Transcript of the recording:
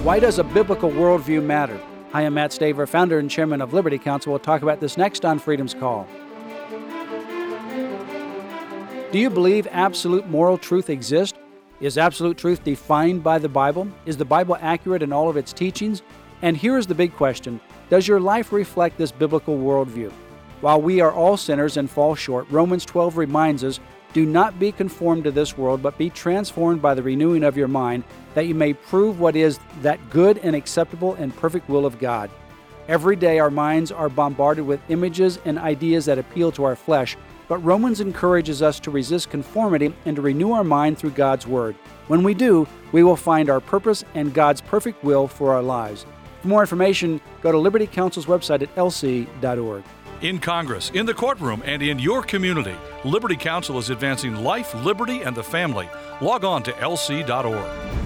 Why does a biblical worldview matter? Hi, I'm Matt Staver, founder and chairman of Liberty Counsel. We'll talk about this next on Freedom's Call. Do you believe absolute moral truth exists? Is absolute truth defined by the Bible? Is the Bible accurate in all of its teachings? And here is the big question: does your life reflect this biblical worldview? While we are all sinners and fall short, Romans 12 reminds us, do not be conformed to this world, but be transformed by the renewing of your mind, that you may prove what is that good and acceptable and perfect will of God. Every day our minds are bombarded with images and ideas that appeal to our flesh, but Romans encourages us to resist conformity and to renew our mind through God's Word. When we do, we will find our purpose and God's perfect will for our lives. For more information, go to Liberty Counsel's website at lc.org. In Congress, in the courtroom, and in your community, Liberty Counsel is advancing life, liberty, and the family. Log on to lc.org.